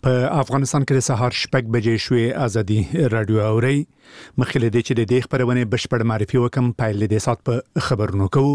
په افغانستان کې د سهار 6 بجې شوې ازادي رادیو اوري مخکې د چې د خبرونه بشپړ معرفي وکم پایل د سات په خبرونو کوو.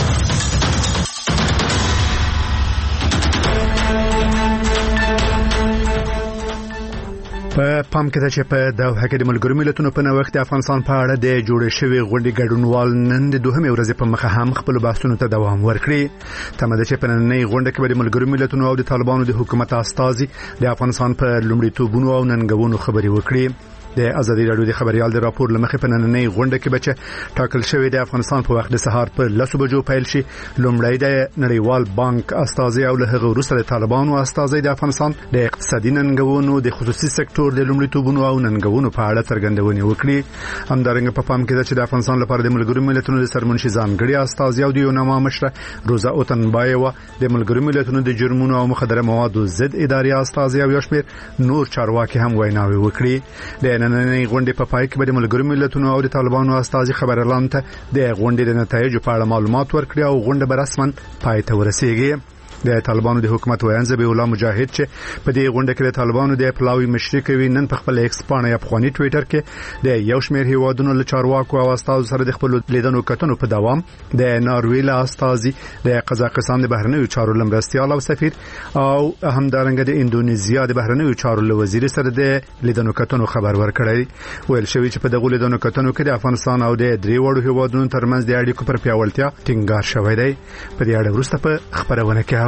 په پام کې ده چې په دوحه کې د ملګرو ملتونو په نوښت د افغانستان په اړه د جوړ شوی غونډې ګډونوال نن د دوهمې ورځې په مخه هم خپل بحثونو ته دوام ورکړي. تمه ده چې په نننۍ غونډه کې د ملګرو ملتونو او د طالبانو د حکومت استازي د افغانستان په لومړیتوبونو او ننګونو خبرې وکړي. د ازادي رادیو د خبريال د راپور لمخې په نننۍ غونډه کې بچ ټاکل شوی د افغانستان په وخت د سهار په 10 بجو پیل شي. لومړی د نړیوال بانک استازي او له هغه وروسته د طالبانو استازي د افغانستان د اقتصادي ننګونو د خصوصي سکتور د لومړیتوبونو او ننګونو په اړه څرګندونې وکړي. همدارنګه په پام کې ده چې د افغانستان لپاره د ملګرو ملتونو د سرمنشي ځانګړي استازي او د یوناما مشره روزا اوتنبایوا د ملګرو ملتونو د جرمونو او مخدره موادو ضد اداري استازي او یشمیر نور چارواکي هم ویناوي وکړي. د نننۍ غونډې په پای کې به د ملګرو ملتونو او د طالبانو استازي خبرلاند ته د غونډې د نتایجو په اړه معلومات ورکړي او غونډه به رسماً پای ته ورسیږي. د طالبانو د حکومت ویان زبی الله مجاهد چې په دې غونډه کې د طالبانو د پلاوی مشري کوي نن په خپل ایکس باندې افغاني ټوئیټر کې د یو شمېر هیوادونو له چارواکو او استادو سره د خپل لیدنو کتنو په دوام د ناروې له استازي د قزاقستان د بهرنیو چارو لمرستيال او سفیر او همدارنګه د اندونیزیا د بهرنیو چارو له وزیر سره د لیدنو کتنو خبر ورکړی. ویل شوی چې په دغه لیدنو کتنو کې د افغانستان او د درې وړو هیوادونو ترمنځ د اړیکو پر پیاوړتیا ټینګار شوی دی. په دې اړه وروسته په خبرونه کې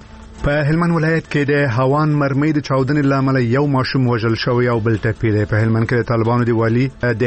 په هلمند ولایت کې د هوان مرمۍ د چاودنې لامل یو ماشوم وژل شوی او بل ټپي دی. په هلمند کې د طالبانو دی والی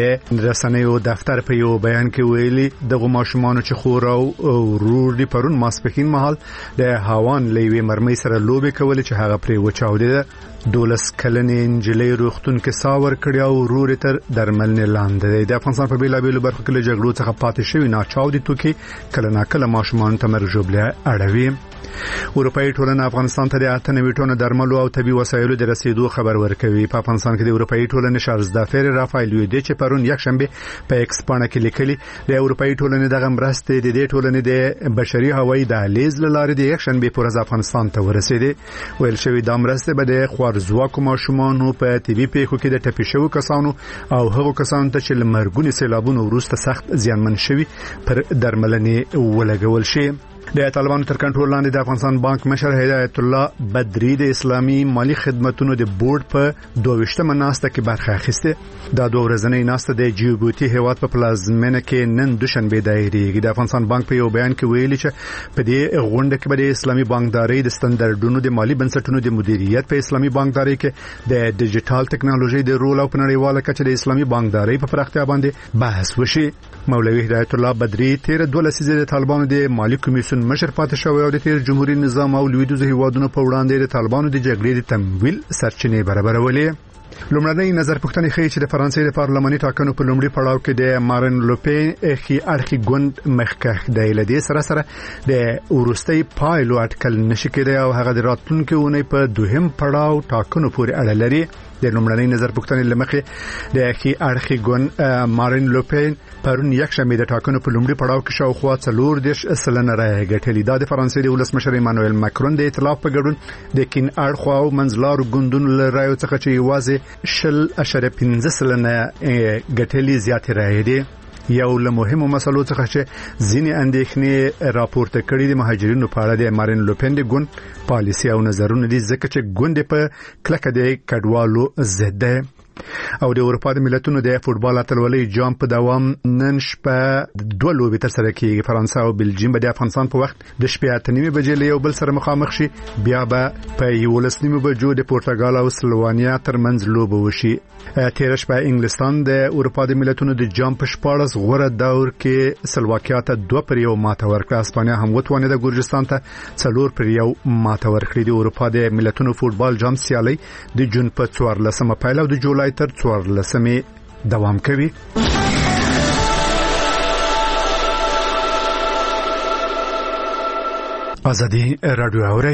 د رسنیو دفتر په یو بیان کې ویلي دغه ماشومان چې خور او ورور دی پرون ماسپخین مهال د هوان لوي مرمۍ سره لوبي کول چې هغه پرې وچاودې. 12 کلنې انجلۍ روغتون کې ساور کړی او ورور تر درملنې لاندې دی. د افغانستان په بیلابیلو برخو کې له جګړو څخه پاتې شوی ناچاودي توکي کله ناکله ماشومان ته مرګ ژوبله اړوي. اروپאי ټولنه افغانستان ته د 98 ټن درملو او طبي وسایلو د رسیدو خبر ورکوي. په افغانستان کې د اروپאי ټولنې شارزدافر رافایل یودی چې پرون یک شنبه په ایکس باندې کې لیکلي د اروپאי ټولنې دغه مرستې د دې ټولنې د بشري هوایي دهلیز لاره د یک شنبه پورز افغانستان ته ورسېده. ویل شوی د مرستې به د خوارزواکو ماشومانو په طبي پیښو کې د ټپي شوو کسانو او هغو کسانو ته چې لمرګونی سیلابونو وروسته سخت زیانمن شوي پر درملنې ولګول شي. د طالبانو تر کنټرول لاندې د افغانستان بانک مشر هدایت الله بدری د اسلامي مالی خدماتو د بورډ په 22مه ناسته کې برخه اخیسته. دا دوه ورځنۍ ناسته د جیبوتي هیواد په پلازمینه کې نن دوشنبه دایریږي. د افغانستان بانک په یو بیان کې ویلي چې په دې غونډه کې د اسلامي بانکداري د ستاندردونو د مالی بنسټونو د مدیریت په اسلامي بانکداري کې د ډیجیټل ټکنالوژي د رول او په نړیواله کچه د اسلامي بانکداري په پراختیا باندې بحث وشي. مولوی هدایت الله بدری 13 لسیزه د طالبانو د مالی کمیسیون مشر پاتې شوی او د تیر جمهوریت نظام او لویدیځ هیوادونو په وړاندې د طالبانو د جګړې د تمویل سرچینې برابرولې. لومړنۍ نظر پوښتنې ښیي چې د فرانسې د پارلماني ټاکنو په لومړي پړاو کې د مارین لوپین اخی اړخي ګوند مخکښ دی. لدې سره د ورستۍ پایلو اټکل نشي کېدای او هغه د راتلونکو اونۍ په دوهم پړاو ټاکنو پورې اړه لري. د لومړنۍ نظر پوښتنې لمخې د اخی اړخي ګوند مارین لوپین پرون یک شنبه د ټاکنو په لومړي پړاو کې شاوخوا 40% رایه ګټلې. دا د فرانسې د ولسمشر ایمانوئل ماکرون د ائتلاف په ګډون د کین اړخوا او منځلارو ګوندونو له رایو څخه چې یوازې 0.15% ګټلې زیات رایه دي. یو له مهمو مسلو څخه چې ځینې اندېښنې راپورته کړې د مهاجرینو په اړه د مارین لوپین د ګوند پالیسي او نظرونه دي ځکه چې ګوند په کلکه د کډوالو ضد ده. او د اروپا د ملتونو د فوتبال اتلولۍ جام په دوام نن شپه دوه لوبې تر سره کیږي. فرانسه او بلجیم به د افغانستان په وخت د شپې 8:30 بجې له یو بل سره مخامخ شي. بیا به په 11:30 بجو د پرتګال او سلوانیا ترمنځ لوبه وشي. تیر شپه انګلستان د اروپا د ملتونو د جام په 14 غوره دور کې سلواکیا ته 2-1 ماته ورکړه. اسپانیا هم وتوانه د ګورجستان ته 4-1 ماته ورکړه. د اروپا د ملتونو فوتبال جام سیالي د جون په 14مه پیل او د جولای تر 14مه دوام کوي. ازادي رادیو اوري.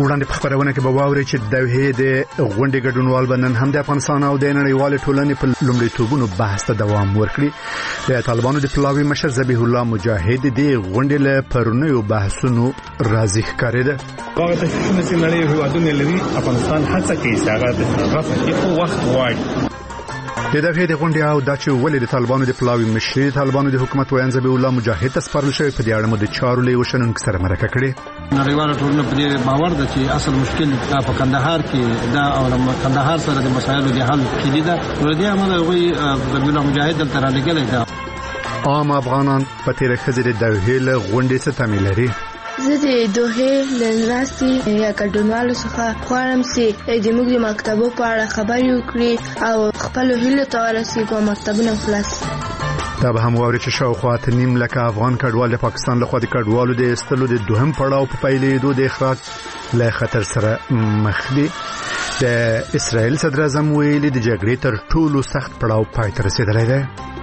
وړاندې په خبرونه کې به واوري چې د دوحې د غونډې ګډونوال بنن هم د افغانستان او د نړیوال ټولنې په لومړیتوبونو بحث ته دوام ورکړي. د طالبانو د پلاوي مشر ذبیح الله مجاهد د غونډې له پرونیو بحثونو راضي ښکارېده. هغه تشویشونه چې نړۍ هیوادونه لري افغانستان هڅه کوي چې هغه د رفع کې وخت غواړي. د دغه د غونډې او د چې ولې د طالبانو د پلاوي مشر طالبانو د حکومت ویان ذبیح الله مجاهد ته سپارل شوی په دې اړه مو د چارو له وشنونکو سره مرکه کړې. نړیواله ټولنه په دې باور ده چې اصل مشکل په کندهار کې دا او کندهار سره د مسایلو د حل کېدی دا ورته عمل وي ذبیح الله مجاهد تر لګلې دا عام افغانان په تیر خزر د دوحې له غونډې څخه تامل لري. زه د دوحې لنراستي یا ګډونوالو څخه غواړم چې د موږ د مکتبو په اړه خبرې وکړي او خپل هیلو ته ورسیږو مکتبونه خلاص. دا به هم واوري چې شاوخوا 9 لکه افغان کډوال د پاکستان لخوا د کډوالو د استلو د دوهم پړاو په پیلېدو د اخراج له خطر سره مخ دي. د اسرائیل صدر اعظم ویلي د جګړې تر ټولو سخت پړاو پای ته رسیدلی دی.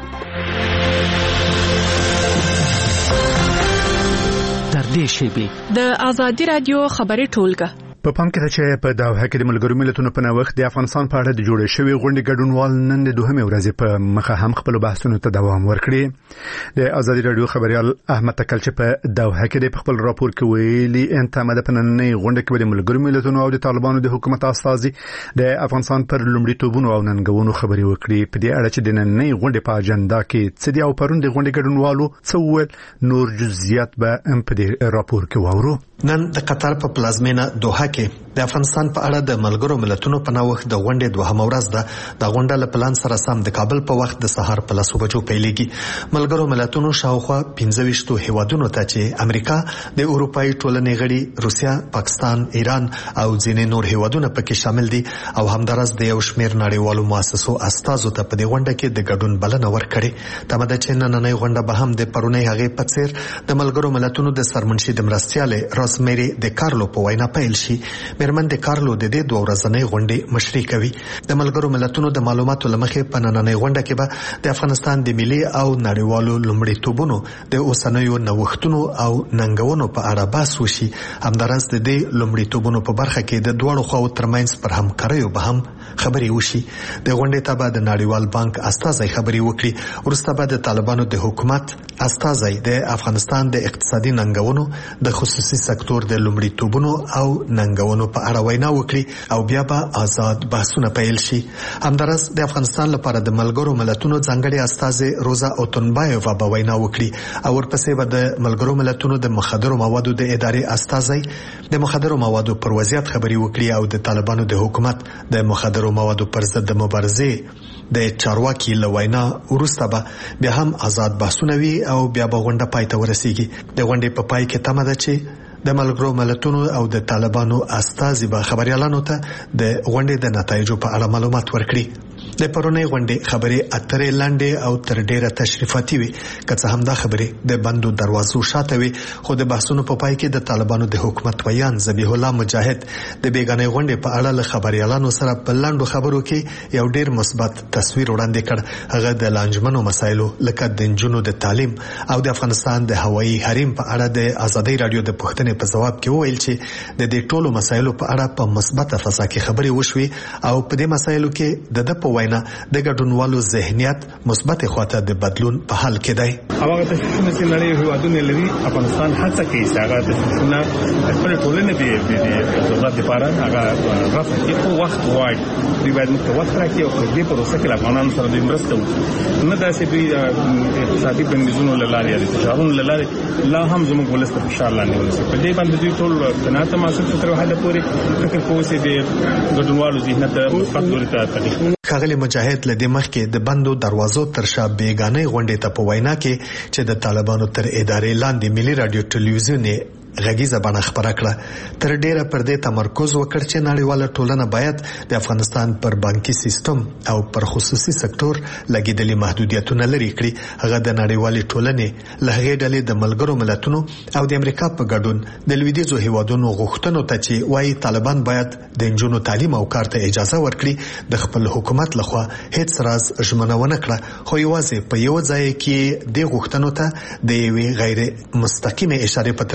د آزادي رادیو خبري ټولګه په پام کې چې په دوحه کې د ملګرو ملتونو په نوښت د افغانستان په اړه د جوړې شوی غونډې ګډونوال نن د دوهمې ورځې په مخه هم خپل بحثونو ته دوام ورکړي. د آزادي رادیو خبريال احمد تکل چې په دوحه کې د خپل راپور کې ویلي انتماده په نننۍ غونډه کې د ملګرو ملتونو او د طالبانو د حکومت استازي د افغانستان پر لومړیتوبونو او ننګونو خبري وکړي. په دې اړه چې د نننۍ غونډې په اجنډا کې څه دی او پرون د غونډې ګډونوالو څه ویل نور جزئیات به په دې راپور کې واورو. نن د قطر په پلازمینه دوحه کې د افغانستان په اړه د ملګرو ملتونو په نوښت د غونډې دوهمه ورځ ده. د غونډې له پلان سره سم د کابل په وخت د سهار په 10 بجو پیلېږي. ملګرو ملتونو شاوخوا 15 هیوادونو ته چې امریکا، د اروپאי ټولنې غړي، روسیا، پاکستان، ایران او ځینې نور هیوادونه پکې شامل دي او همدارس د یو شمېر نړیوالو مؤسسو استازو ته په دې غونډه کې د ګډون بلنه ورکړې. تماده چې نننۍ غونډه به هم د پرونی هغه په څیر د ملګرو ملتونو د سرمنشي د مرستياله روزمری د کارلو په وینا پیل شي. مېرمن د کارلو د دې دوه ورځنۍ غونډې مشري کوي. د ملګرو ملتونو د معلوماتو لمخې په نننۍ غونډه کې به د افغانستان د ملي او نړیوالو لومړیتوبونو د اوسنیو نوښتونو او ننګونو په اړه بحث وشي. همدارس د دې لومړیتوبونو په برخه کې د دوه خواو ترمنځ پر همکاریو به هم خبري وشي. د غونډې ته به د نړیوال بانک استازي خبري وکړي. ورسته به د طالبانو د حکومت استازي د افغانستان د اقتصادي ننګونو د خصوصي سکتور د لومړیتوبونو او ننګونو په اړه وینا وکړي او بیا به آزاد بحثونه پیل شي. همدارس د افغانستان لپاره د ملګرو ملتونو ځانګړي استازي روزا اوتونبایووا به وینا وکړي او ورپسې به د ملګرو ملتونو د مخدرو موادو د ادارې استازي د مخدرو موادو پر وضعیت خبري وکړي او د طالبانو د حکومت د مخدرو موادو پر ضد د مبارزې د چارواکي لوینا ورسته به بیا هم آزاد بحثونه وي او بیا به غونډه پای ته ورسیږي. د غونډې په پای کې تمه ده چې د ملګرو ملتونو او د طالبانو استازي به خبريالانو ته د غونډې د نتایجو په اړه معلومات ورکړي. د پرونی غونډې خبرې اترې لاندې او تر ډیره تشریفاتي وي. که څه هم دا خبرې د بندو دروازو شاته وي، خو د بحثونو په پای کې د طالبانو د حکومت ویان ذبیح الله مجاهد د بیگانه غونډې په اړه له خبريالانو سره په لاندو خبرو کې یو ډیر مثبت تصویر وړاندې کړ. هغه د لانجمنو مسایلو لکه د جنونو د تعلیم او د افغانستان د هوایي حریم په اړه د آزادي رادیو د پوښتنې په جواب کې وویل چې د دې ټولو مسایلو په اړه په مثبته فضا کې خبرې وشوي او په دې مسایلو کې د په وینا د ګډونوالو ذهنیت مثبت خواته د بدلون په حال کې دی. هغه تشویشونه چې نړۍ هیوادونه لري افغانستان هڅه کوي چې هغه تشویشونه خپل ټولنې د ضرورت لپاره هغه رفع کې وخت غواړي. دوی باید موږ ته وخت راکړي او په دې پروسه کې افغانانو سره د مرسته وکړي. نه دا چې دوی اقتصادي بندیزونو له لارې یا تجارتونو له لارې لا هم زموږ ولست په شان لاندې ولست په دې باندې دوی ټول قناعت محسوس تر حد پورې فکر کوي چې د ګډونوالو ذهنیت مثبت لوري ته تغیر. ښاغلی مجاهد له دې مخکې د بندو دروازو تر شا بیگانه غونډې ته په وینا کې چې د طالبانو تر ادارې لاندې ملي رادیو ټلویزیون غږیزه بڼه خبره کړه. تر ډیره پر دې تمرکز وکړ چې نړیواله ټولنه باید د افغانستان پر بانکي سیستم او پر خصوصي سکتور لګیدلي محدودیتونه لري کړي. هغه د نړیوالې ټولنې له هغې ډلې د ملګرو ملتونو او د امریکا په ګډون د لویدیځو هیوادونو غوښتنو ته چې وايي طالبان باید د نجونو تعلیم او کار ته اجازه ورکړي د خپل حکومت لخوا هیڅ راز ژمنه ونه کړه، خو یوازې په یو ځای کې د غوښتنو ته د یوې غیر مستقیمه اشاره په ترڅ کې وویل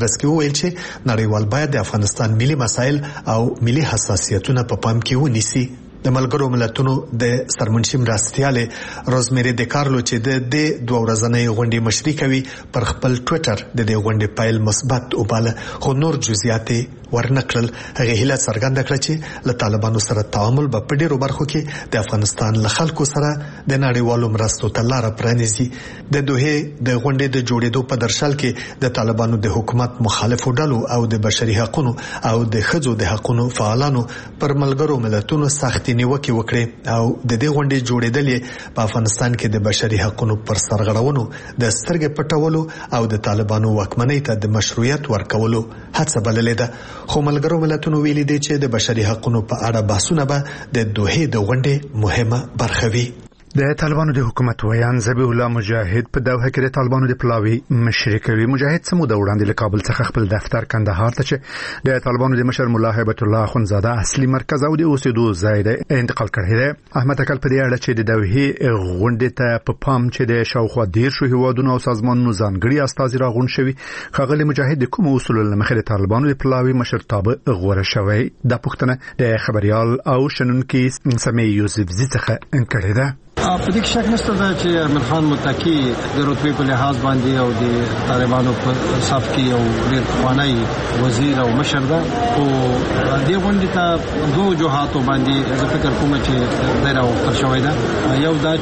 ویل چې نړیوال باید د افغانستان ملي مسایل او ملي حساسیتونه په پام کې ونیسي. د ملګرو ملتونو د سرمنشي مرستیاله روزمیری د کارلو چې د 2 ورځنۍ غونډې مشري کوي پر خپل ټوئیټر د دې غونډې پایل مثبت وباله، خو نور جزئیات ورنکړل. هغه هیله څرګنده کړه چې له طالبانو سره تعامل په ډېرو برخو کې د افغانستان له خلکو سره د نړیوالو مرستو ته لار پرانیزي. د دوه د غونډې د جوړېدو په درشل کې د طالبانو د حکومت مخالفو ډلو او د بشري حقوقو او د ښځو د حقوقو فعالانو پر ملګرو ملتونو سخت نیوکه وکړه او د دې غونډې جوړېدل په افغانستان کې د بشري حقوقو پر سرغړونو د سترګې پټولو او د طالبانو واکمنۍ ته د مشروعیت ورکولو هڅه بللې ده. خو ملګرو ملتونو ویلي دي چې د بشري حقوقو په اړه بحثونه به د دوه د غونډې مهمه برخه وي. د طالبانو د حکومت ویان ذبیح الله مجاهد په دوحه کې د طالبانو د پلاوی مشري کوي. مجاهد سموده وړاندې له کابل څخه خپل دفتر کندهار ته چې د طالبانو د مشر مولا هیبت الله اخونزاده اصلي مرکز او د اوسېدو ځای د انتقال کړی دی. احمد اکل په دې اړه چې د دوحه غونډې ته په پام چې د شاوخوا 10 هیوادونو او سازمانونو ځانګړي استازي راغون شوي، خغلی مجاهد د کوم اصول لمخې د طالبانو د پلاوی مشرتابه غوړه شوی. د پښتنه د خبريال او شنونکي سمې یوسف زی څخه انکړی ده. په دې کې شک نشته دا چې امیر خان متقی د رتبې په لحاظ باندې او د طالبانو په صف کې یو ډېر پخوانی وزیر او مشر ده. او دې غونډې ته دوه وجوهاتو باندې زه فکر کوم چې دا راوړل شوی ده. یو دا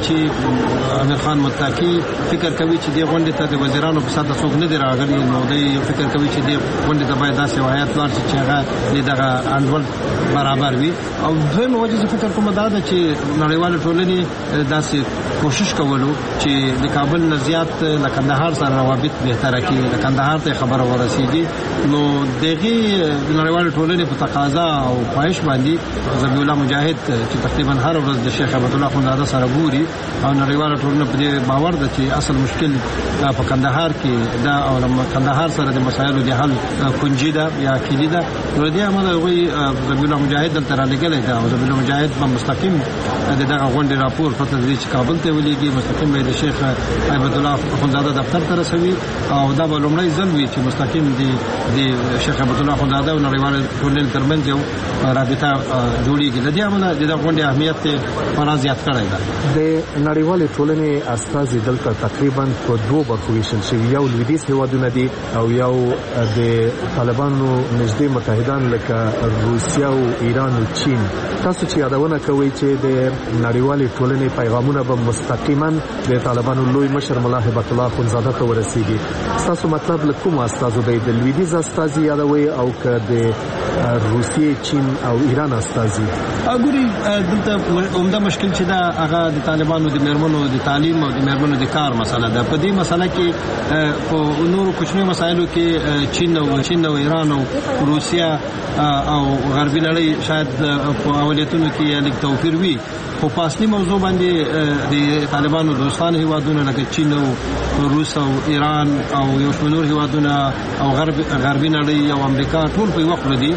چې امیر خان متقی فکر کوي چې دې غونډې ته د وزیرانو په ساده څوک نه دی راغلی، نو دوی فکر کوي چې دې غونډې ته باید داسې وایات لار چې هغه دغه انډول برابر وي. او دویم وجه زه فکر کوم دا ده چې نړیوال ټولنې داسې کوشش کولو چې د کابل نه زیات له کندهار سره روابط بهتره کړي، د کندهار ته خبره ورسیږي. نو دغه نړیوال ټولنې په تقاضا او خواهش باندې ذبیح الله مجاهد چې تقریبا هر ورځ د شیخ عبد الله اخونزاده سره ګوري او نړیوال ټولنه په دې باور ده چې اصل مشکل په کندهار کې دا او کندهار سره د مسایلو د حل کنجي ده یا کلی ده. نو دې عمل وی ذبیح الله مجاهد دلته را لګلې ده او ذبیح الله مجاهد په مستقیم دغه غونډې راپور فتح چې کابل ته ولېږي، مستقیم به د شیخ هیبت الله اخونزاده دفتر ته رسوي او دا به لومړی ځل وي چې مستقیم د شیخ هیبت الله اخونزاده او نړیوال ټولنې ترمنځ یو رابطه جوړیږي. د دې عمله د غونډې اهمیت خورا زیات کړی ده. د نړیوال ټولنې استازي دلته تقریبا په دوه برخو ویشل شوي، یو لویدیځ هیوادونه دي او یو د طالبانو نږدې متحدان لکه روسیا او ایران او چین. تاسو چې یادونه کوي چې د نړیوال ټولنې پیغامونه به مستقیما د طالبانو لوی مشر مولا هیبت الله اخونزاده ته ورسیږي، تاسو مطلب له کوم استازو دی؟ د لویدیځ استازي یادوي او که د روسیې، چین او ایران استازي؟ اګوري دلته عمده مشکل چې دا هغه د طالبانو د میرمنو د تعلیم او د میرمنو د کار مسله ده. په دې مسله کې په نورو کوچنیو مسایلو کې چین او ایران او روسیا او غربي نړۍ شاید په اولتونو کې لیک توفیر وي، خو په اصلي موضوع باندې د طالبانو دوستان هیوادونه لکه چین او روس او ایران او یو شمېر هیوادونه او غربي نړۍ او امریکا ټول په وخت لري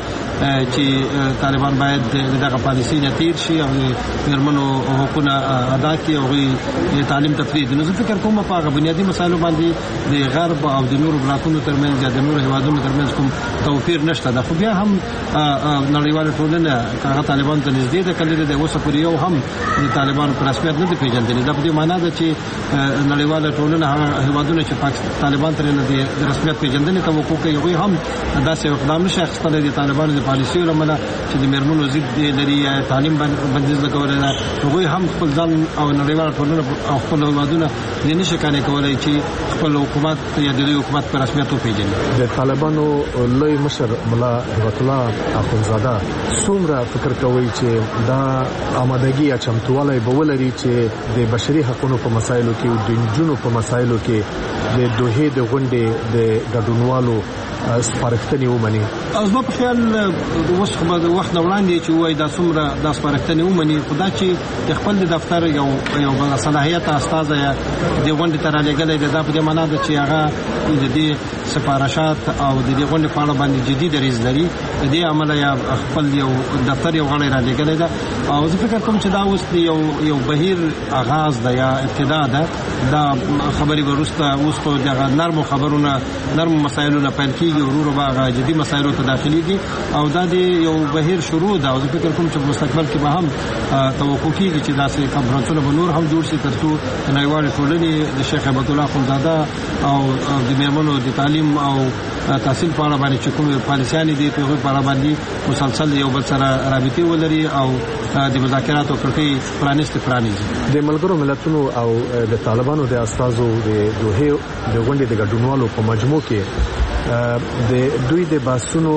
چې طالبان باید دغه پالیسي نه تیر شي او میرمنو حقوقونه ادا کړي او تعلیم تفرید. نو زه فکر کوم په هغه بنیادی مسایلو باندې د غرب او د نورو بلاکونو ترمنځ یا د نورو هیوادونو ترمنځ کوم توپیر نشته ده. خو بیا هم نړیواله ټولنه هغه طالبان ته نږدې ده کړي ده، اوس پورې یو هم د طالبانو په رسمیت نه پیژندل. دا په دې معنی ده چې نړیواله ټولنه هغه هیوادونه چې طالبان ترې نه د رسمیت پیژندنې توقع کوي هغوی هم داسې اقدام نشي اخیستلی د طالبانو د پالیسیو له امله چې د میرمنو ضد لري یا تعلیم بندیز لګولی ده. هغوی هم خپل ځان او نړیواله ټولنه او خپل هیوادونه دې نشي قانع کولی چې خپل حکومت یا د دوی حکومت په رسمیت وپیژني. د طالبانو لوی مشر مولا هیبت الله اخونزاده څومره فکر کوي چې دا آمادګي یا چمتووالی به ولري چې د بشري حقوقو په مسایلو کې او د نجونو په مسایلو کې د دوه د غونډې د ګډونوالو سپارښتنې ومني؟ زما په خیال اوس خو د وخت وړاندې چې وایي دا څومره دا سپارښتنې ومني، خو دا چې د خپل د دفتر یو صلاحیت استازی د غونډې ته رالېږلی دی، دا په دې معنا ده چې هغه د دې سفارشات او د دې غونډې په اړه باندې جدي دریځ لري دې عمل یا خپل یو دفتر یو غړی را لګلې ده او زه فکر کوم چې دا اوس یو بهیر آغاز ده یا ابتدا ده دا خبري ورسته اوس په دغه نرمو خبرونه نرمو مسایلو نه پیل کیږي ورور باغ جدي مسایلو ته داخليږي او دا د یو بهیر شروع ده او زه فکر کوم چې په مستقبل کې به هم توقع کیږي چې داسې کنفرانسونه به نور هم جوړ شي ترڅو نړیوال ټولنې د شیخ عبد الله خونزاده او د میرمنو د تعلیم او تحصیل په اړه باندې چې کوم پالیسیانې دي په اړه باندې مسلسل یو بل سره رابطه ولري او د مذاکراتو کړکۍ پرانیزي. د ملګرو ملتونو او د طالبانو د استازو د دوه د غونډې د ګډونوالو په مجموع کې د دوی د باسونو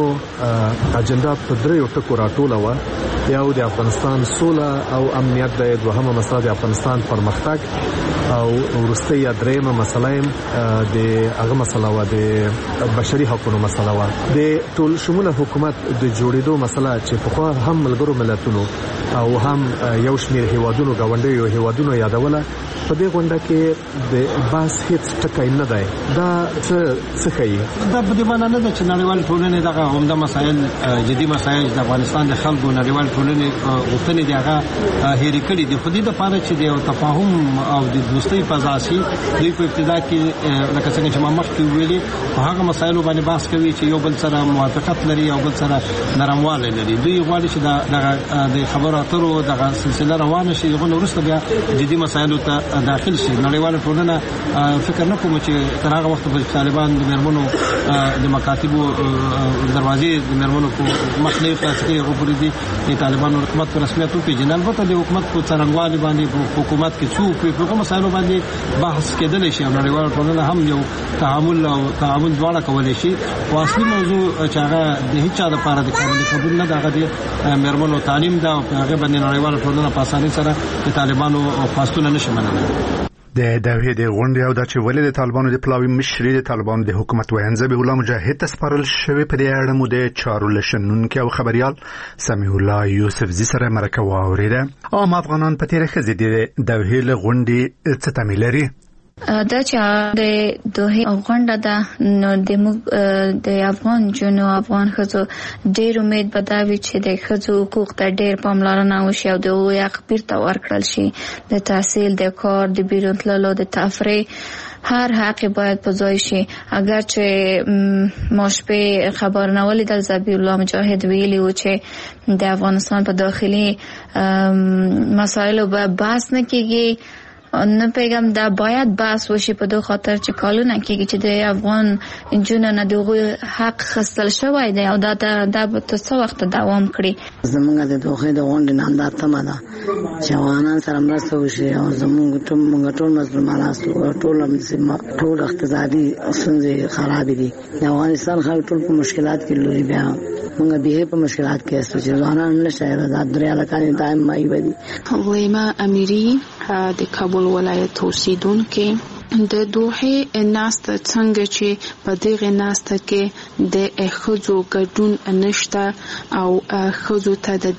اجنډا په دریو ټکو راټوله و. یو د افغانستان سوله او امنیت د دوهمه مسله د افغانستان پرمختګ او ورسته یا دریمه مسله د هغه مسله و د بشري حقوقو مسله و. د ټول شموله حکومت د جوړېدو مسله چې په خو هم ملګرو ملتونو او هم یو شمېر هیوادونو غونډې هیوادونو یادوله په دې غونډه کې د باس هیڅ ټکی نه دی. دا څه کوي؟ دا په دې معنی نه ده چې نړیوال ټولنې دغه عمده مسایل جدي مسایل د افغانستان د خلکو نړیوال ټولنې غوښتنې دي هغه هېرې کړې دي. خو دې لپاره چې د تفاهم او د دوستۍ فضا شي دوی په ابتدا کې لکه څنګه چې ما مخکې ویلي په هغه مسایلو باندې بحث کوي چې یو بل سره موافقت لري او بل سره نرموالی لري. دوی غواړي چې د خبرو اترو دغه سلسله روانه شي دغه وروسته بیا جدي مسایلو ته داخل شي. نړیواله ټولنه فکر نه کوم چې تر هغه وخت په طالبان د میرمنو د مکاتبو دروازې د میرمنو په مخنیوي کې غوړي دي د طالبانو حکومت په رسمیت وپیژني. البته د حکومت په څرنګوالي باندې په حکومت کې څوک په کوم مسایلو باندې بحث کېدل شي او نړیواله ټولنه هم یو تعامل دواړه کولای شي. او اصلي موضوع چې هغه د هیڅ چا لپاره د قبول نه دغه د میرمنو تعلیم دا او هغه باندې نړیواله ټولنه په اسانۍ سره د طالبانو خواستونه نشي منلای. د دوی د غونډې او د چې ولې د طالبانو د پلاوی مشري د طالبانو د حکومت وینځ به الله مجاهد تسپارل شوی په دې اړه مو د چارو لشنونکو او خبريال سمیع الله یوسف زی سره مرکه واوریده. او افغانان په تیر خزې د دوی له غونډې څه تمایل لري؟ دا چې د دوه غونډه ده نو د افغان جنو افغان خزو ډېر امید بداوي چې د خزو حقوق ته ډېر پاملرنه وشي او د حق بیرته ورکړل شي. د تحصیل د کار د بیرون تللو د تفریح هر حق باید په ځای شي. اگر چې ماشپه خبر نه ولیدل زبی الله مجاهد ویلی و چې د افغانستان په داخلي مسایلو به بحث نه کیږي. نه پیغام دا باید بحث وشي په دوه خاطر چې کالونه کېږي چې د افغان جنونو نه دغه حق خصل شوی دی او دا به څه وخت دوام کړي. زمونږ د دوه د غونډې نن دا تمه ده چې افغانان سره مرسته وشي او زمونږ ټول مظلومان ټول اقتصادي ستونزې خراب دي. د افغانستان خلک ټول په مشکلات کې لوري بیا موږ به په مشکلات کې اسو چې ځوانان نشه آزاد دریا لکانې دائم مای ودی. ویما امیری د کابل ولایت اوسیدونکو د دوه ناست څنګه چې په دغه ناست کې د خزو ګډون نشته او خزو ته د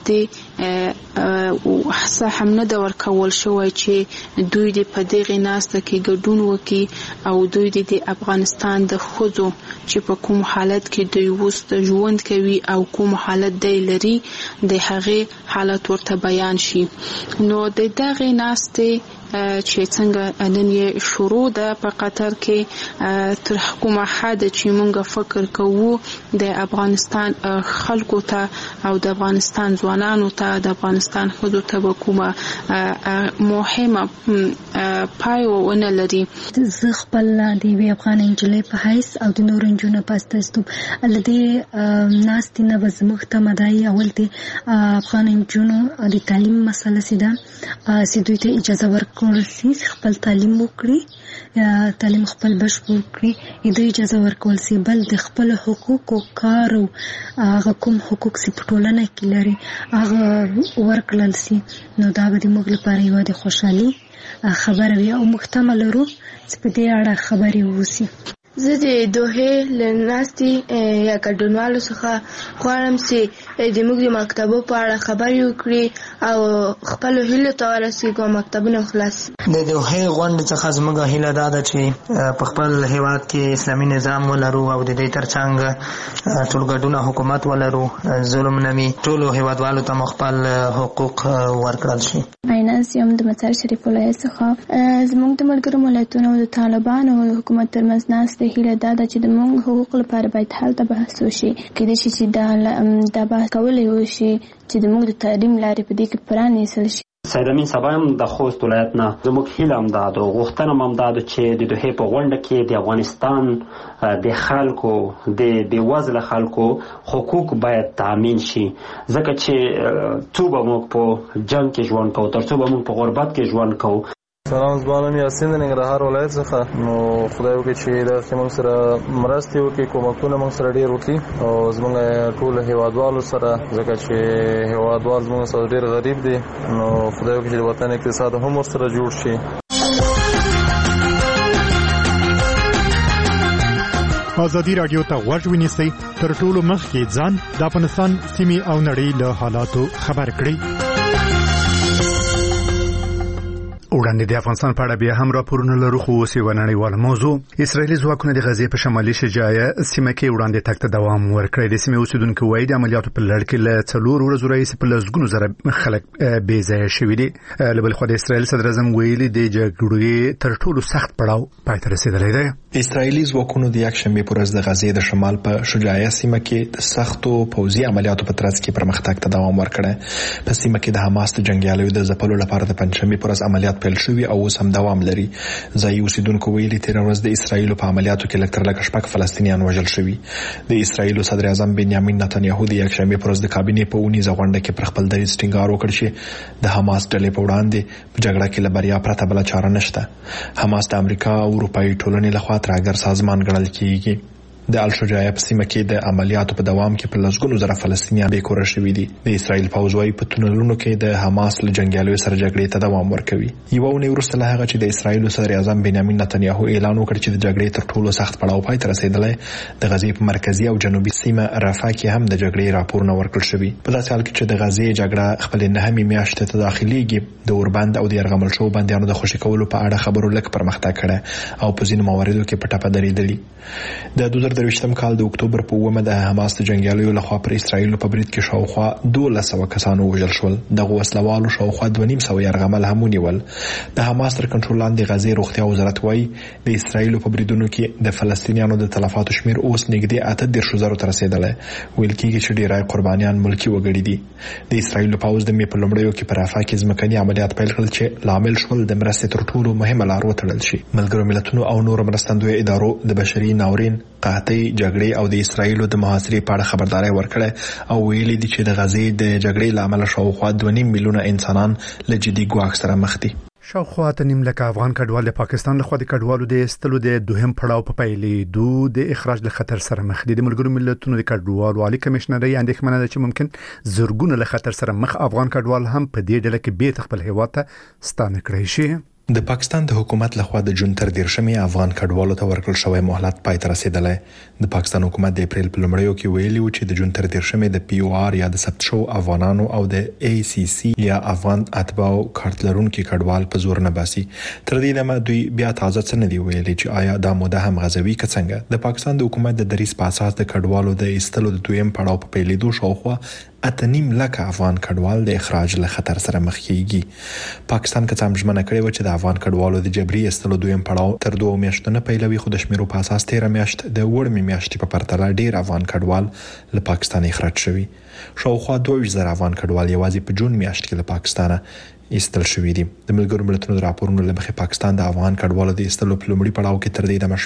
دې وحصه هم نه د ورکول شوی چې دوی د په دغه ناست کې ګډون وکي او دوی د افغانستان د خزو چې په کوم حالت کې دوی وست ژوند کوي او کوم حالت دی لري د هغه حالت ورته بیان شي. نو د دغه ناست چې څنګه نن یې شروع ده په قطر کې تر حکومت حد چې موږ فکر کوو د افغانستان خلکو ته او د افغانستان ځوانانو ته د افغانستان خودو ته کومه مهمه پای ونه لري. زه خپل د افغان انجلۍ په حیث او د نور انجونو په استازیتوب الدې ناستې نه به زموږ ته مدعي اول د افغان انجونو د تعلیم مسله سیده چې دوی ته اجازه ورکړل شي خپل تعلیم وکړي تعلیم خپل بشپړ کړي د اجازه ورکول شي بل د خپل حقوق او کار او هغه کوم حقوق چې په ټولنه کې لري هغه ورکړل شي. نو دا به موږ لپاره یو د خوشحالي خبره وي او محتمل ورو چې په دې اړه خبرې وسی. زه د دوحې له ناستې یا ګډونوالو څخه غواړم چې زموږ د مکتبو په اړه خبرې وکړي او خپلو هیلو ته ورسېږو او مکتبونه خلاص. د دوحې غونډې څخه زموږ هیله دا ده چې په خپل هیواد کې اسلامي نظام ولرو او د دې ترڅنګ ټولګډونه حکومت ولرو، ظلم نه وي، ټولو هیوادوالو ته خپل حقوق ورکړل شي. عیناز یم د مطار شریف ولایت څخه. زموږ د ملګرو ملتونو او د طالبانو او د حکومت ترمنځ ناستې هیله دا ده چې د موږ حقوق لپاره باید هلته بحث وشي. کېدای شي چې دا بحث کولی وشي چې د موږ د تعلیم لارې په دې کې پرانیستل شي. سید امین صاحب هم د خوست ولایت نه زموږ هیله هم دا ده، غوښتنه هم دا ده چې د دوحې په غونډه کې د افغانستان د خلکو د بېوزله خلکو حقوق باید تامین شي، ځکه چې څو به موږ په جنګ کې ژوند کوو، تر څو به موږ په غربت کې ژوند کوو. سلام، زما نوم یاسین د ننګرهار ولایت څخه. نو خدای وکړي چې داسې موږ سره مرستې وکړي، کومکونه موږ سره ډېر وکړي او زموږ ټول هیوادوالو سره، ځکه چې هیوادوال زموږ سره ډېر غریب دي. نو خدای وکړي چې د وطن اقتصاد هم ورسره جوړ شي. ازادي راډیو ته غوږ ونیسئ، تر ټولو مخکې ځان د افغانستان سیمې او نړۍ له حالاتو خبر کړئ. وړاندې د افغانستان په اړه بیا هم راپورونه لرو، خو اوس یو نړیواله موضوع. اسرایلي ځواکونه د غزې په شمالي شجاعیه سیمه کې وړاندې تګ ته دوام ورکړی. د سیمې اوسیدونکو وایي د عملیاتو په لړ کې له 4 ورځو راهیسې په لسګونو زره خلک بې ځایه شوي دي. له بلې خوا د اسرایل صدر اعظم ویلي د جګړې تر ټولو سخت پړاو پای ته رسېدلی دی. اسرایلی ځواکونو د یکشنبه پر ورځ د غزې د شمال په شجاعیه سیمه کې د سختو پوځي عملیاتو په ترڅ کې پرمختګ ته دوام ورکړی. په سیمه کې د حماس د جنگیالیو د ځپلو لپاره د پنځشنبه پر ورځ عملیات پیل شوي او اوس هم دوام لري. ځایي اوسیدونکو ویلي تیر ورځ د اسرایل په عملیاتو کې لکه شپږ فلسطینیان وژل شوي. د اسرایل صدر اعظم بنیامین نتنیاهو د یکشنبه پر ورځ د کابینې په اونیزه غونډه کې پر خپل دریځ ټینګار وکړ چې د حماس ډلې په وړاندې په جګړه کې له بریا پرته بل چاره نشته. حماس د امریکا او اروپایي ټولنې لخوا ترهګر سازمان ګڼل کیږي. د الشجاعیه په سیمه کې د عملیاتو په دوام کې په لسګونو زره فلسطینیان بې کوره شوي دي. د اسرایل پوځ وايي په تونلونو کې د حماس له جنگیالیو سره جګړې ته دوام ورکوي. یو ونې وروسته له هغه چې د اسرایل صدر اعظم بنیامین نتنیاهو اعلان وکړ چې د جګړې تر ټولو سخت پړاو پای ته رسیدلی، د غزې په مرکزی او جنوبي سیمه رفح کې هم د جګړې راپورونه ورکړل شوي. په داسې حال کې چې د غزې جګړه خپل نهمې میاشتې ته داخليږي، د اوربند او د یرغمل شوو بندیانو د خوشي کولو په اړه خبرو لږ پرمختګ کړی او په ځینو مواردو کې په ټپه درېدلي. د 2023م کال د اکتوبر په 9 د حماس د جنگیالیو لخوا پر اسرایل په برید کې شاوخوا 1200 کسانو وژل شول. دغه وسلوالو شاوخوا 2.5 یرغمل هم ونیول. د حماس تر کنټرول لاندې غزې روغتیا وزارت وايي د اسرایل په بریدونو کې د فلسطینیانو د تلفاتو شمیر اوس نږدې 38,000 ته رسیدلی. ویل کېږي چې ډیری قربانیان ملکی وګړي دي. د اسرایل پوځ د می په لومړیو کې پر رفح کې ځمکني عملیات پیل کړل چې لامل شول د مرستې تر ټولو مهمه لار وتړل شي. ملګرو ملتونو او نور مرستندوی ادارو د بشري ناورین، قحطۍ، جګړې او د اسرایل د محاصرې په اړه خبرداري ورکړه او ویلي دي چې د غزې د جګړې لامل شاوخوا 2.5 میلیونه انسانان له جدي ګواښ سره مخ دي. شاوخوا 9 لک افغان کډوال د پاکستان لخوا د کډوالو د استلو د دوهم پړاو په پیلېدو د اخراج له خطر سره مخ دي. د ملګرو ملتونو د کډوالو عالی کمشنري اندېښمنه ده چې ممکن زرګونه له خطر سره مخ افغان کډوال هم په دې ډله کې بیرته خپل هیواد ته ستانه کړی شي. د پاکستان د حکومت لخوا د جون تر 13 افغان کډوالو ته ورکړل شوی مهلت پای ته رسیدلی. د پاکستان حکومت د اپریل په لومړیو کې ویلي و چې د جون تر 13 د پی او آر یا د ثبت شو افغانانو او د ای سی سی یا افغان اتباع کارت لرونکي کډوال په زور نه باسي. تر دې دمه دوی بیا تازه څه نه دی ویلي چې آیا دا موده هم غزوي که څنګه. د پاکستان د حکومت د دریځ په اساس د کډوالو د ایستلو د دویم پړاو په پیلېدو شاوخوا 8.5 لک افغان کډوال د اخراج له خطر سره مخ کیږي. پاکستان که څه ژمنه کړې و چې د افغان کډوالو د جبري ایستلو دویم پړاو تر 2 میاشتو نه پیلوي، خو د شمیرو په اساس 13 میاشت د وړمې میاشتې په پرتله ډیر افغان کډوال له پاکستان اخراج شوي. شاوخوا 20,000 افغان کډوال یوازې په جون میاشت کې له پاکستانه ایستل شوي دي. د ملګرو ملتونو د راپورونو له مخې پاکستان د افغان کډوالو د ایستلو په لومړي پړاو کې تر دې د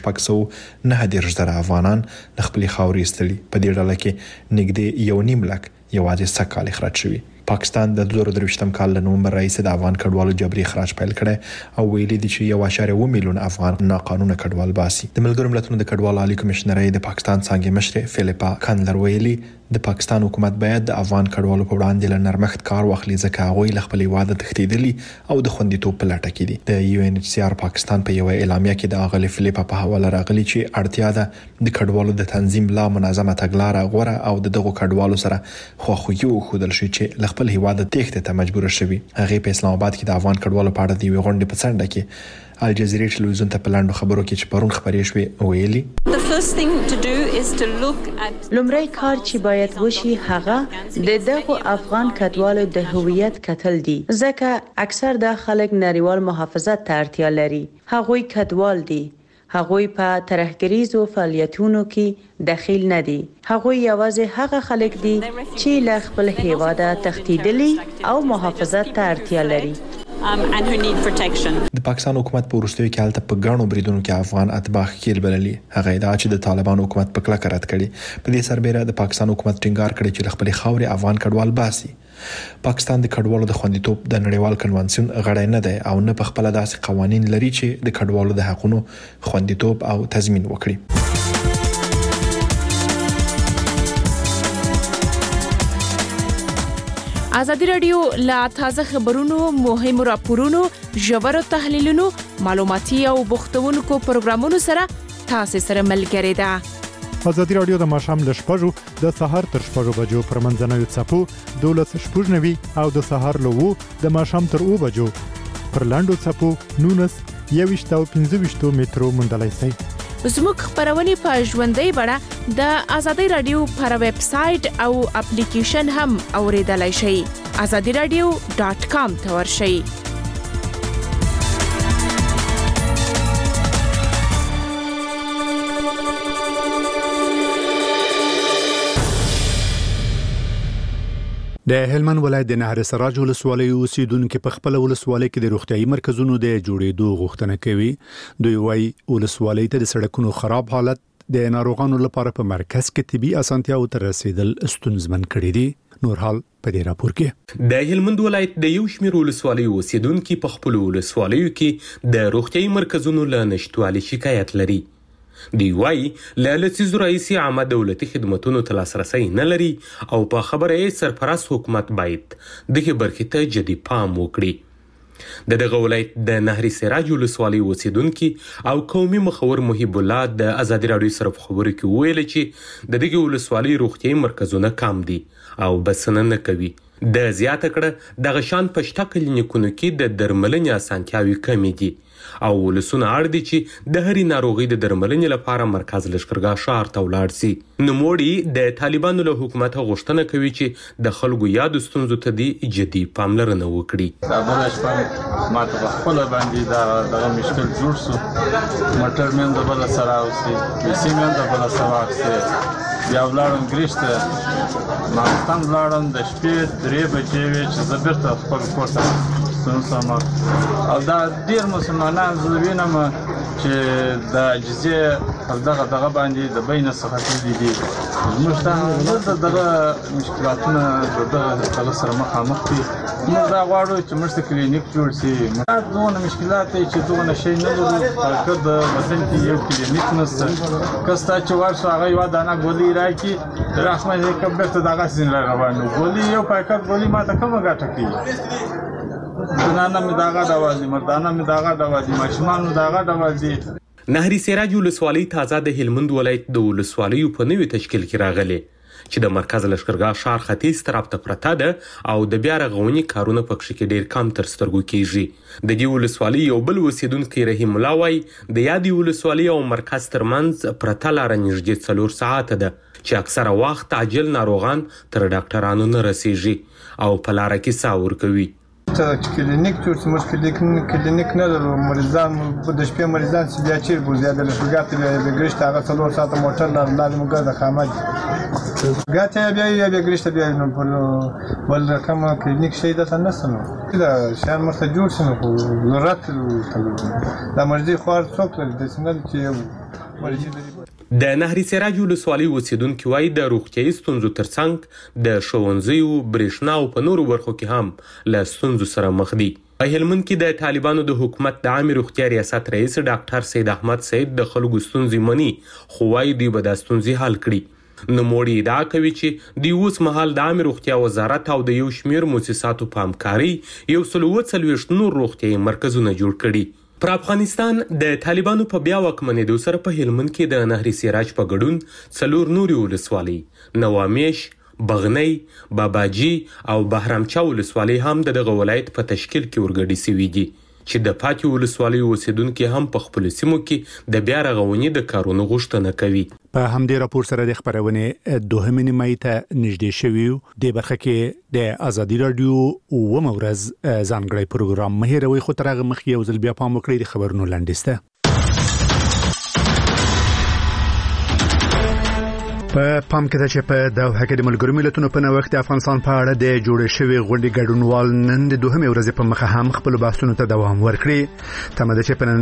909 افغانان له خپل خاورې ایستلي. په دې ډله کې نږدې 1.5 لک یوازې سکهال اخراج شوي. پاکستان د 2023م کال له نومبر راهیسې د افغان کډوالو جبري اخراج پیل کړي او ویلي دي چې 1.1 میلیون افغان ناقانونه کډوال باسي. د ملګرو ملتونو د کډوالو عالی کمشنرۍ د پاکستان څنګه مشر فلیپا کانلر ویلي د پاکستان حکومت باید د افغان کډوالو په وړاندې له نرمښت کار واخلي ځکه هغوی له خپل هیواد تښتېدلي او د خوندیتوب په لټه کې دي. د UNHCR پاکستان په یو اعلامیه کې د اغلی فلیپا په حواله راغلي چې اړتیا ده د کډوالو د تنظیم لا منظمه تګلارې غوره او دغه کډوالو سره خواخوږي وښودل شي چې له خپل هیواد تښتې ته مجبور شوي. هغه په اسلام آباد کې د افغان کډوالو په اړه د یو غونډې په څنډه کې الجزیرې ټلویزیون ته په لاندو خبرو کې چې پرون خبرې شوې ویلي لومړی کار چې باید وشي هغه د دغه افغان کډوالو د هویت کتل دي ځکه اکثر د خلک نړیوال محافظت ته اړتیا لري. هغوی کډوال دي، هغوی په ترهګریزو فعالیتونو کې داخل نه دي. هغوی یوازې هغه خلک دي چې له خپل هیواده تښتېدلي او محافظت ته اړتیا لري. and who need protection. د پاکستان حکومت په وروستیو کې حالت په غاڼو بریدونو کې افغان اتباع ښکیل بللي. هغه ادعا چې د طالبان حکومت په کلکه رد کړي. په دې سربېره د پاکستان حکومت ټینګار کړی چې خپل خاورې افغان کډوال باسي. پاکستان د کډوالو د خوندیتوب د نړیوال کنوانسیون غړی نه دی او نه په خپل داسې قوانين لري چې د کډوالو د حقوقو خوندیتوب او تضمین وکړي. ازادي رادیو لا تازه خبرونو، مهمو راپورونو، ژورو تحلیلونو، معلوماتي او بوختونکو پروګرامونو سره تاسو سره ملګری ده. ازادي رادیو د ماښام ل 6:00 د سهار تر 6:00 بجو پر منځنوي چپو 12:90 او د سهار له 2 د ماښام تر 2 بجو پر لاندو چپو 19 او 15 مترو مندلای سي. زموږ خبرونه په ژوندۍ بڼه د ازادي رادیو پر ویب سټ او اپلیکیشن هم اوریدلای شئ. azadiradio.com ته ورشئ. د هلمند ولایت د نهر سراج ولسوالۍ اوسیدونکو په خپل ولسوالۍ کې د روغتيایي مرکزونو د جوړېدو غوښتنه کوي. دوی وايي ولسوالۍ ته د سړکونو خراب حالت د ناروغانو لپاره په مرکز کې طبي اسانتیاو ته رسیدل ستونزمن کړي دي. نور حال په دې راپور کې د هلمند ولایت د یو شمېر ولسوالۍ اوسیدونکو په خپل ولسوالیو کې د روغتيایي مرکزونو له نشټوالي شکایت لري. دی وايي له لسیزو رئیسي عامه دولتي خدماتونو ته لاسرسي نه لري او په خبره یې سرپرست حکومت باید دغه برخې ته جدي پام وکړي. دغه ولایت د نهر سراج ولسوالۍ اوسیدونکو او قومي مخور محب الله د ازادي رادیو سره خبرو کې ویل چې دغه ولسوالۍ روغتيایي مرکزونه کم دي او بسنه نه کوي. د زیاته کړه د غشان پښتا کلینیکونو کې د درملنې اسانتیاوي کمی دي او ولسونه اړ دي چې د هرې ناروغي د درملنې لپاره مرکز لشکرګاه شهر ته ولاړ شي. نوموړي د طالبانو له حکومت غوښتنه کوي چې د خلکو یاد ستونزو ته دی جدي پاملرنه وکړي. دا بل شپه ماته په خپل باندې دا مشکل جوړ شو. موټر مې د بل سره اوسي، پیسې مې د بل سره واخیستې. بیا ولاړم ګریشته ماستان ولاړم د شپې 3 بجې وې چې زه بیرته خپل کور ته ستون او دا ډیر مسلمانان زوینم چې د عجزې دغه باندې د بین څخه دي موږ ته دغه مشکلاتونه دغه سره مخامخ دي. موږ دا غواړو چې موږ کلینیک جوړ شي. دغه مشکلات چې دغه شی نه لري که د وطن کې یو کلینیک نشته کستا چې ورسره هغه یو دانه ګولۍ راکړي رحمت یې کبه ته دغه سین روانو ګولۍ یو پاکټ ګولۍ ماته کومه ګټه کوي. زنانه می داغه ډوازي مردانه می داغه ډوازي ماشومان داغه ډوازي. نهر سراج ولسوالۍ تازه د هلمند ولایت د ولسوالیو په نوي تشکیل کې راغلي چې د مرکز لشکرګاه ښار ختیځ طرف ته پرته ده او د بیا رغونې کارونه پکې کې ډیر کم تر سترګو کیږي. د دې ولسوالۍ یو بل اوسیدونکو رحیم الله وايي د یادې ولسوالۍ او مرکز ترمنځ پرته لار نږدې 4 ساعت ده چې اکثره وخت عاجل ناروغان تر ډاکټرانو نه رسیږي او په لار کې ساور کوي. چې کلینیک جوړ شي موږ کلینیک نه لرو. مریضان د شپې مریضان چې بیا چیر بو زیاده له شګات بیا ګرشت هغه 4 ساعت موټر لازم ګرځه خامد ګاته بیا ګرشت بیا نو په بل رقم کلینیک شي د تنسنو دا شهر مرته جوړ شنو ضرورت د مرضی خوار څوک لري د څنګه چې مرضی د نهر سراج ولسوالۍ اوسیدونکو وايي د روغتیايي ستونزو ترڅنګ د ښوونځیو برېښنا او په نورو برخو کې هم له ستونزو سره مخ دي. په هلمند کې د طالبانو د حکومت د عامه روغتیا ریاست رئیس ډاکټر سید احمد سید د خلکو ستونزې مني، خو وايي دوی به دا ستونزې حل کړي. نوموړي ادعا کوي چې د اوس مهال د عامه روغتیا وزارت او د یو شمېر مؤسساتو په همکاري 140 نور روغتیايي مرکزونه جوړ کړي. پر افغانستان د طالبانو په بیا واکمنېدو سره په هلمند کې د نهر سراج په ګډون 4 نورې ولسوالۍ نوامیش، بغنی، باباجي او بهرامچا ولسوالۍ هم دغه ولایت په تشکیل کې ورګډې شوي دي چې د پاتې ولسوالیو اوسیدونکي هم په خپلو سیمو کې د بیا رغونې د کارونو غوښتنه کوي. په همدې راپور سره د خبرونې 2 نیمې ته نږدې شوی د برخه کې د ازادي رادیو او مورز ځانګړی پروګرام مهیروي خو ترغه مخ یو ځل بیا پام وکړي د خبرونو لاندسته. په پام کې ده چې په دوحه کې د ملګرو ملتونو په نوښت د افغانستان په اړه د جوړ شوی غونډې ګډونوال نن د 2 ورځې په مخه هم خپل بحثونو ته دوام ورکړي. تمه ده چې په